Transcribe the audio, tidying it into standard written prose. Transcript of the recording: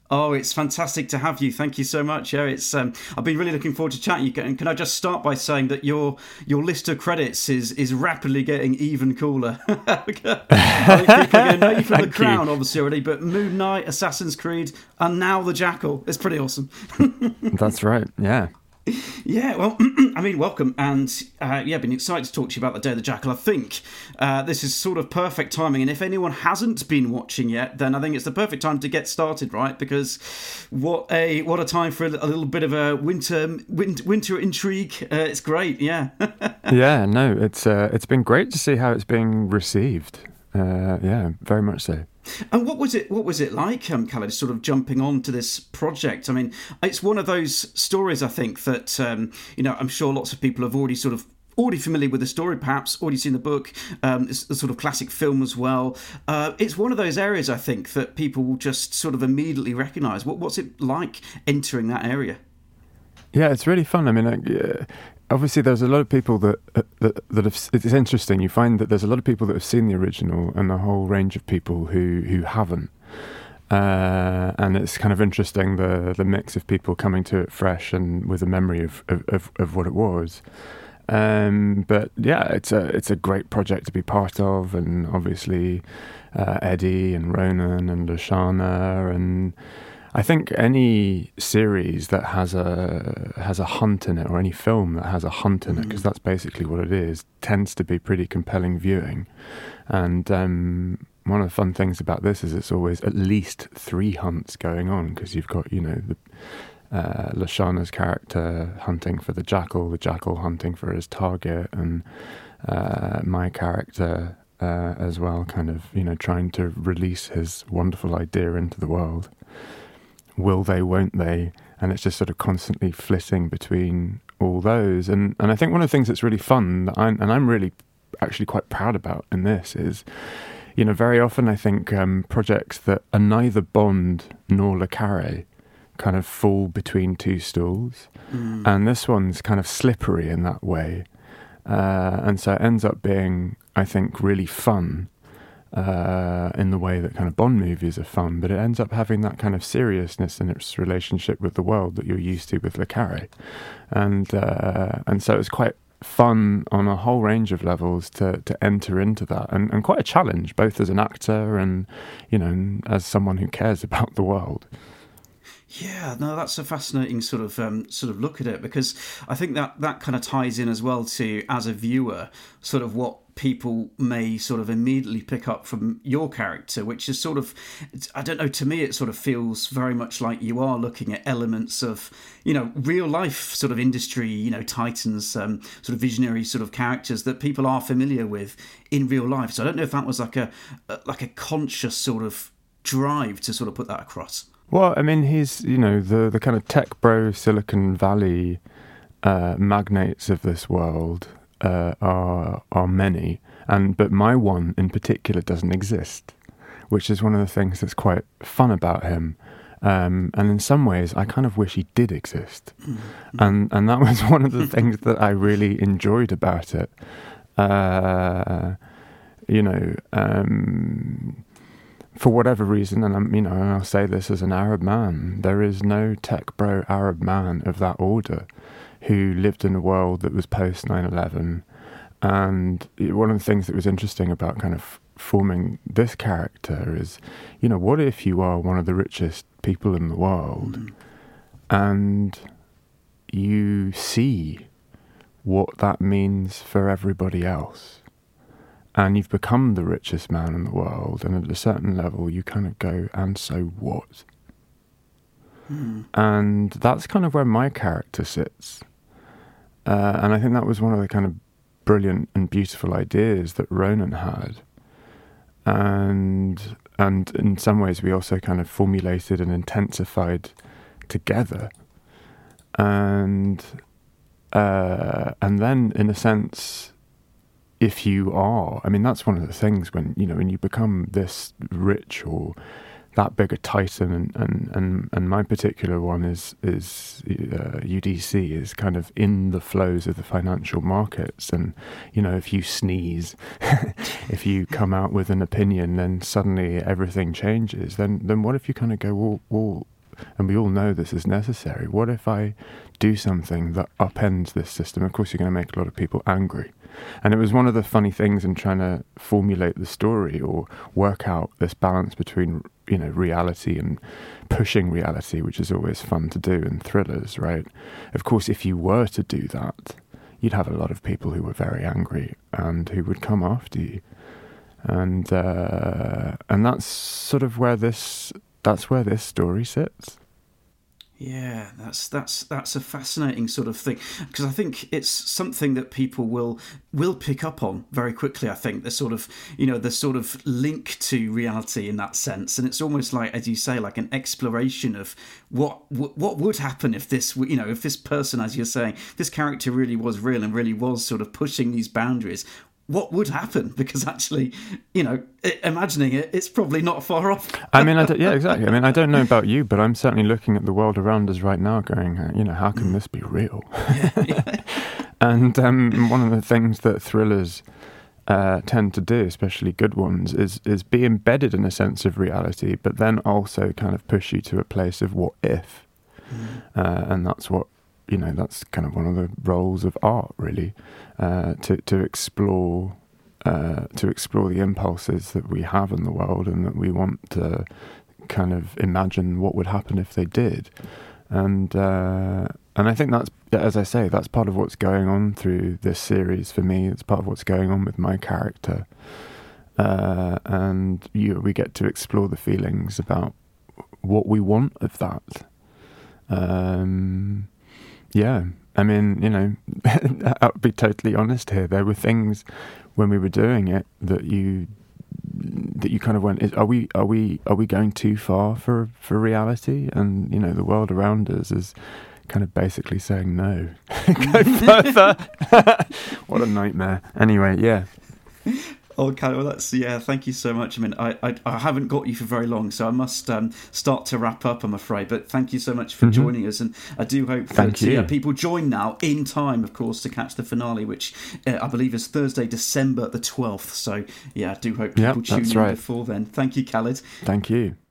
Oh, it's fantastic to have you. Thank you so much. Yeah, it's I've been really looking forward to chatting. And can I just start by saying that your list of credits is rapidly getting even cooler. I think people are going to know you from The Crown, obviously already, but Moon Knight, Assassin's Creed, and now The Jackal. It's pretty awesome. That's right. Yeah. Yeah, well, I mean, welcome, and been excited to talk to you about The Day of the Jackal. I think this is sort of perfect timing, and if anyone hasn't been watching yet, then I think it's the perfect time to get started, right? Because what a time for a little bit of a winter intrigue. It's great, yeah. Yeah, no, it's been great to see how it's being received. Yeah, very much so. And what was it like, Khaled, sort of jumping onto this project? I mean, it's one of those stories, I think, that I'm sure lots of people have already familiar with the story, perhaps already seen the book. It's a sort of classic film as well. It's one of those areas, I think, that people will just sort of immediately recognise. What's it like entering that area? Yeah, it's really fun. I mean, obviously, there's a lot of people that have. It's interesting. You find that there's a lot of people that have seen the original, and a whole range of people who haven't. And it's kind of interesting the mix of people coming to it fresh and with a memory of what it was. But yeah, it's a great project to be part of, and obviously Eddie and Ronan and Lashana, and I think any series that has a hunt in it, or any film that has a hunt in it, because that's basically what it is, tends to be pretty compelling viewing. And one of the fun things about this is it's always at least 3 hunts going on, because you've got, Lashana's character hunting for the jackal hunting for his target, and my character as well, kind of, trying to release his wonderful idea into the world. Will they, won't they? And it's just sort of constantly flitting between all those. And I think one of the things that's really fun, that I'm really actually quite proud about in this is, very often I think projects that are neither Bond nor Le Carré kind of fall between 2 stools. And this one's kind of slippery in that way. And so it ends up being, I think, really fun. In the way that kind of Bond movies are fun, but it ends up having that kind of seriousness in its relationship with the world that you're used to with Le Carré, and so it's quite fun on a whole range of levels to enter into that, and quite a challenge, both as an actor and as someone who cares about the world. Yeah, no, that's a fascinating sort of look at it, because I think that kind of ties in as well to, as a viewer, sort of what people may sort of immediately pick up from your character, which is sort of, I don't know, to me it sort of feels very much like you are looking at elements of, real life sort of industry, titans, sort of visionary sort of characters that people are familiar with in real life. So I don't know if that was like a conscious sort of drive to sort of put that across. Well, I mean, he's, the kind of tech bro Silicon Valley magnates of this world are many, but my one in particular doesn't exist, which is one of the things that's quite fun about him. And in some ways, I kind of wish he did exist. And that was one of the things that I really enjoyed about it. For whatever reason, and I'll say this as an Arab man, there is no tech bro Arab man of that order who lived in a world that was post 9/11. And one of the things that was interesting about kind of forming this character is, what if you are one of the richest people in the world and you see what that means for everybody else? And you've become the richest man in the world, and at a certain level you kind of go, and so what? And that's kind of where my character sits. And I think that was one of the kind of brilliant and beautiful ideas that Ronan had. And in some ways we also kind of formulated and intensified together. And then, in a sense, if you are, that's one of the things when you become this rich or that big a titan, and my particular one is UDC is kind of in the flows of the financial markets, and if you sneeze, if you come out with an opinion, then suddenly everything changes. Then what if you kind of go, well, and we all know this is necessary. What if I do something that upends this system? Of course, you're going to make a lot of people angry. And it was one of the funny things in trying to formulate the story or work out this balance between, you know, reality and pushing reality, which is always fun to do in thrillers, right? Of course, if you were to do that, you'd have a lot of people who were very angry and who would come after you. And that's sort of where this story sits. Yeah, that's a fascinating sort of thing, because I think it's something that people will pick up on very quickly. I think the sort of link to reality in that sense, and it's almost like, as you say, like an exploration of what would happen if this, you know, if this person, as you're saying, this character really was real and really was sort of pushing these boundaries. What would happen? Because actually, you know, imagining it, it's probably not far off. I mean, yeah, exactly. I mean, I don't know about you, but I'm certainly looking at the world around us right now going, you know, how can this be real? Yeah. And one of the things that thrillers tend to do, especially good ones, is be embedded in a sense of reality, but then also kind of push you to a place of what if. And that's what, you know, that's kind of one of the roles of art, really, to explore the impulses that we have in the world and that we want to kind of imagine what would happen if they did. And I think that's, as I say, that's part of what's going on through this series for me. It's part of what's going on with my character. And we get to explore the feelings about what we want of that. Yeah, I mean, you know, I'll be totally honest here. There were things when we were doing it that you kind of went, are we going too far for reality? And, you know, the world around us is kind of basically saying no. Go further. What a nightmare. Anyway, yeah. Okay, well, thank you so much. I mean, I haven't got you for very long, so I must start to wrap up, I'm afraid. But thank you so much for joining us, and I do hope that people join now in time, of course, to catch the finale, which I believe is Thursday, December the 12th. So, yeah, I do hope people tune in before then. Thank you, Khaled. Thank you.